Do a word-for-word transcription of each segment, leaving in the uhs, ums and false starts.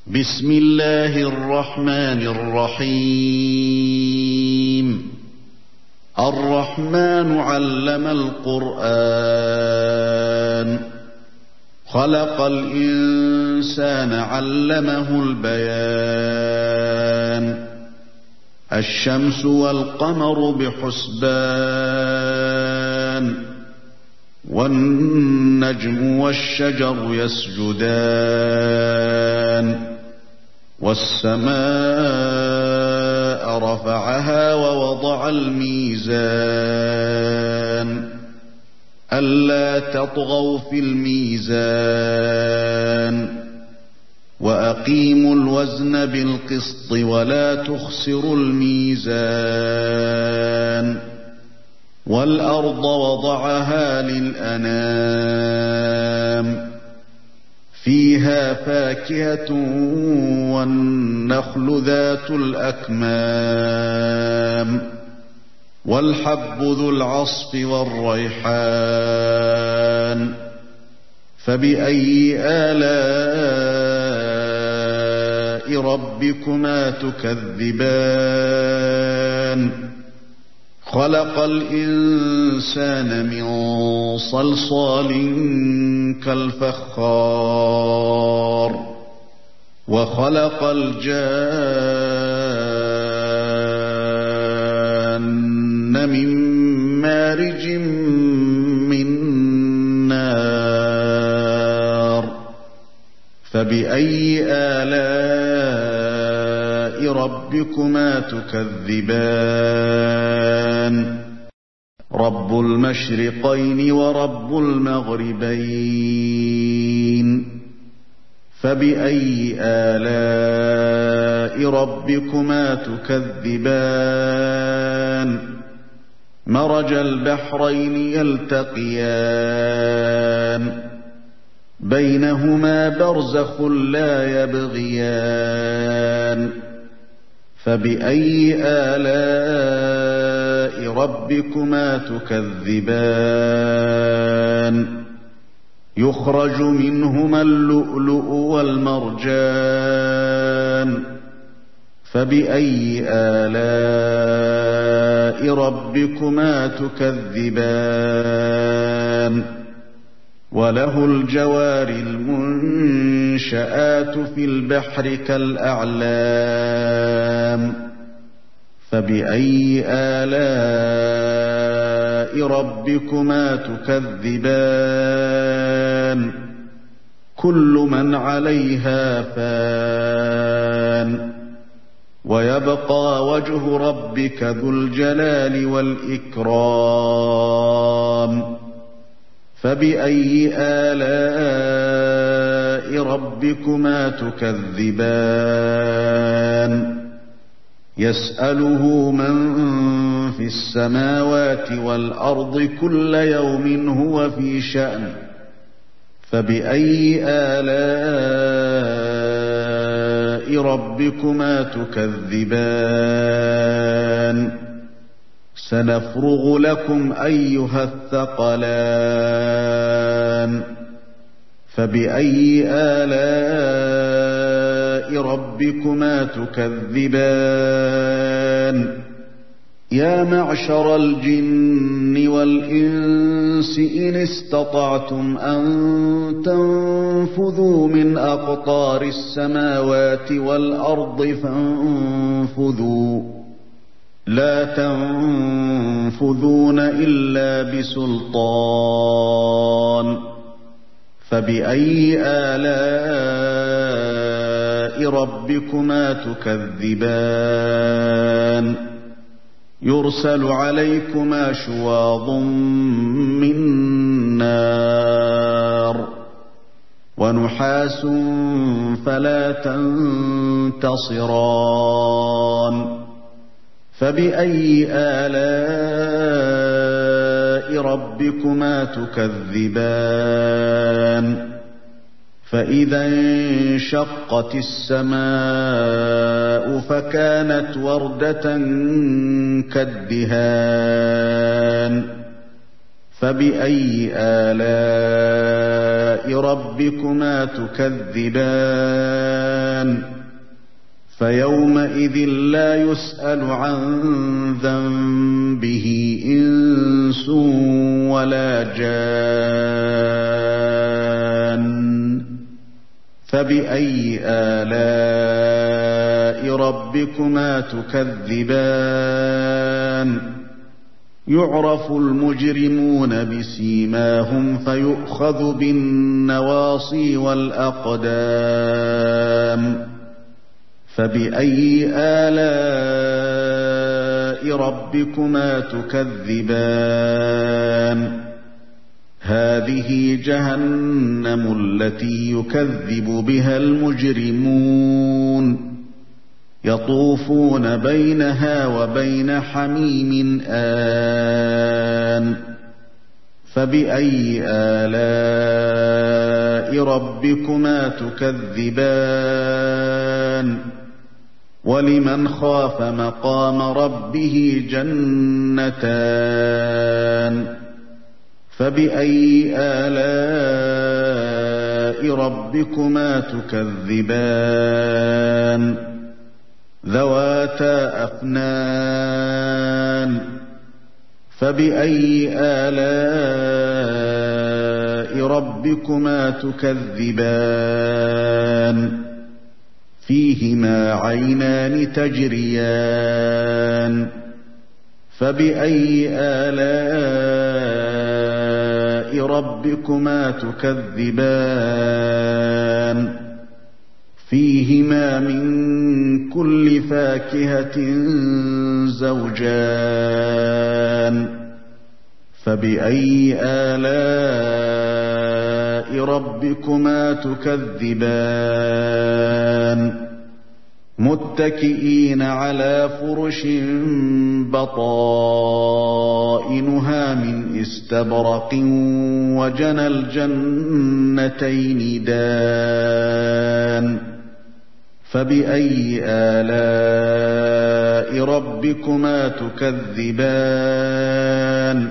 بسم الله الرحمن الرحيم. الرحمن علم القرآن. خلق الإنسان علمه البيان. الشمس والقمر بحسبان. والنجم والشجر يسجدان. والسماء رفعها ووضع الميزان ألا تطغوا في الميزان وأقيموا الوزن بالقسط ولا تخسروا الميزان والأرض وضعها للأنام فيها فاكهة والنخل ذات الأكمام والحب ذو العصف والريحان فبأي آلاء ربكما تكذبان خلق الإنسان من صلصال كالفخار وخلق الجان من مارج من نار فبأي آلاء ربكما تكذبان رب المشرقين ورب المغربين فبأي آلاء ربكما تكذبان مرج البحرين يلتقيان بينهما برزخ لا يبغيان فبأي آلاء ربكما تكذبان يخرج منهما اللؤلؤ والمرجان فبأي آلاء ربكما تكذبان وله الجوار المنشآت في البحر كالأعلام فبأي آلاء ربكما تكذبان كل من عليها فان ويبقى وجه ربك ذو الجلال والإكرام فبأي آلاء ربكما تكذبان يسأله من في السماوات والأرض كل يوم هو في شأن فبأي آلاء ربكما تكذبان سنفرغ لكم أيها الثقلان فبأي آلاء ربكما تكذبان يا معشر الجن والإنس إن استطعتم أن تنفذوا من أقطار السماوات والأرض فانفذوا لا تنفذون إلا بسلطان فبأي آلاء ربكما تكذبان يرسل عليكما شواظ من نار ونحاس فلا تنتصران فبأي آلاء ربكما تكذبان فإذا انشقت السماء فكانت وردة كالدهان فبأي آلاء ربكما تكذبان فيومئذ لا يسأل عن ذنبه إنس ولا جان فبأي آلاء ربكما تكذبان يعرف المجرمون بسيماهم فيؤخذ بالنواصي والأقدام فبأي آلاء ربكما تكذبان هذه جهنم التي يكذب بها المجرمون يطوفون بينها وبين حميم آن فبأي آلاء ربكما تكذبان ولمن خاف مقام ربه جنتان فبأي آلاء ربكما تكذبان ذواتا أفنان فبأي آلاء ربكما تكذبان فيهما عينان تجريان فبأي آلاء ربكما تكذبان فيهما من كل فاكهة زوجان فبأي آلاء ربكما تكذبان متكئين على فرش بطائنها من استبرق وجنى الجنتين دان فبأي آلاء ربكما تكذبان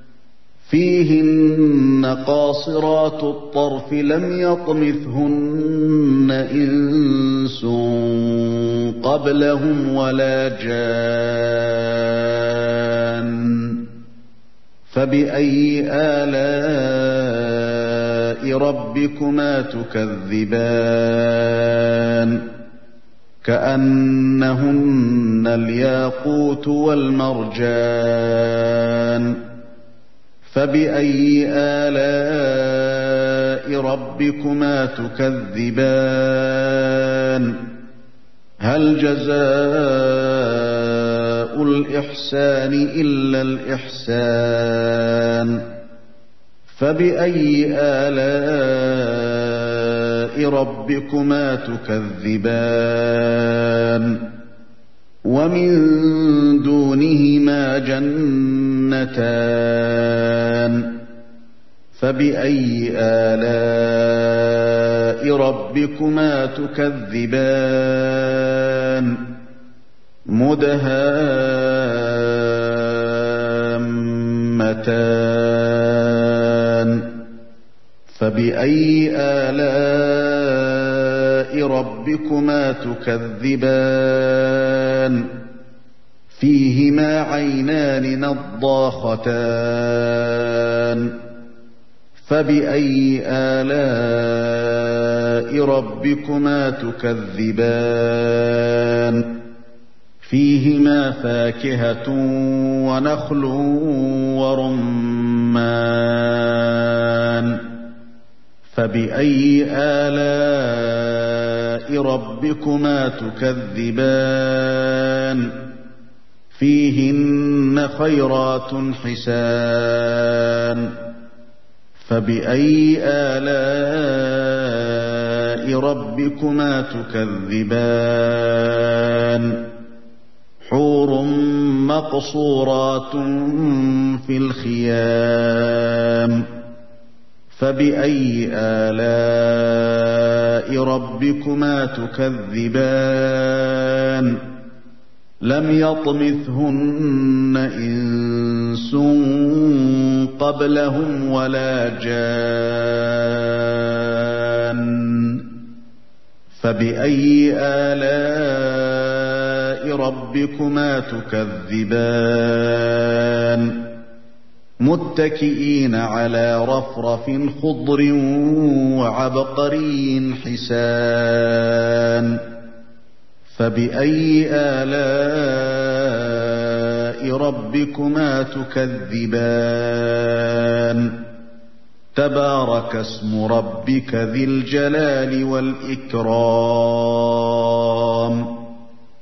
فيهن قاصرات الطرف لم يطمثهن إنس قبلهم ولا جان فبأي آلاء ربكما تكذبان كأنهن الياقوت والمرجان فبأي آلاء ربكما تكذبان هل جزاء الإحسان إلا الإحسان فبأي آلاء ربكما تكذبان ومن دونهما جنتان فبأي آلاء ربكما تكذبان مدهامتان فبأي آلاء ربكما تكذبان فيهما عينان نضاختان فبأي آلاء ربكما تكذبان فيهما فاكهة ونخل ورمان فبأي آلاء ربكما تكذبان فيهن خيرات حسان فبأي آلاء ربكما تكذبان حور مقصورات في الخيام فبأي آلاء ربكما تكذبان لم يطمثهن إنس قبلهم ولا جان فبأي آلاء ربكما تكذبان متكئين على رفرف خضر وعبقري حسان فبأي آلاء ربكما تكذبان تبارك اسم ربك ذي الجلال والإكرام